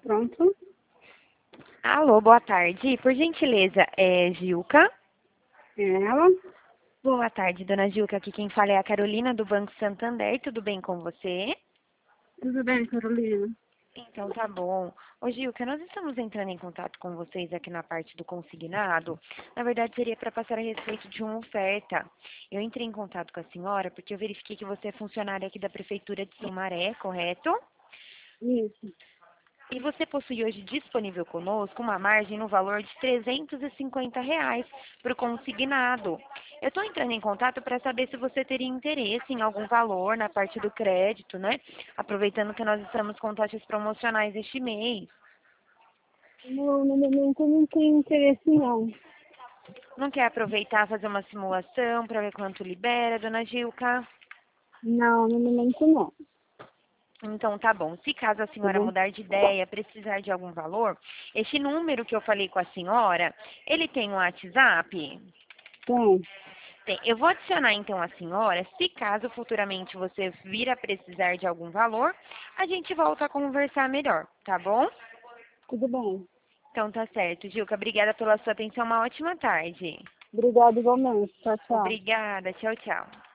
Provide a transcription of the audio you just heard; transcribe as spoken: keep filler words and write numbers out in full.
Pronto. Alô, boa tarde. Por gentileza, é Gilca? É ela? Boa tarde, dona Gilca. Aqui quem fala é a Carolina do Banco Santander. Tudo bem com você? Tudo bem, Carolina? Então tá bom. Ô Gilca, nós estamos entrando em contato com vocês aqui na parte do consignado. Na verdade, seria para passar a respeito de uma oferta. Eu entrei em contato com a senhora porque eu verifiquei que você é funcionária aqui da Prefeitura de Sumaré, correto? Isso. E você possui hoje disponível conosco uma margem no valor de trezentos e cinquenta reais para o consignado. Eu estou entrando em contato para saber se você teria interesse em algum valor na parte do crédito, né? Aproveitando que nós estamos com taxas promocionais este mês. No, no momento eu não tenho interesse, não. Não quer aproveitar, fazer uma simulação para ver quanto libera, dona Gilca? Não, no momento não. Então, tá bom. Se caso a Tá senhora bom? mudar de ideia, precisar de algum valor, este número que eu falei com a senhora, ele tem um WhatsApp? Tem. Tem. Eu vou adicionar então a senhora. Se caso futuramente você vir a precisar de algum valor, a gente volta a conversar melhor, tá bom? Tudo bem. Então tá certo, Gilca. Obrigada pela sua atenção. Uma ótima tarde. Obrigada igualmente. Tchau, tchau. Obrigada. Tchau, tchau.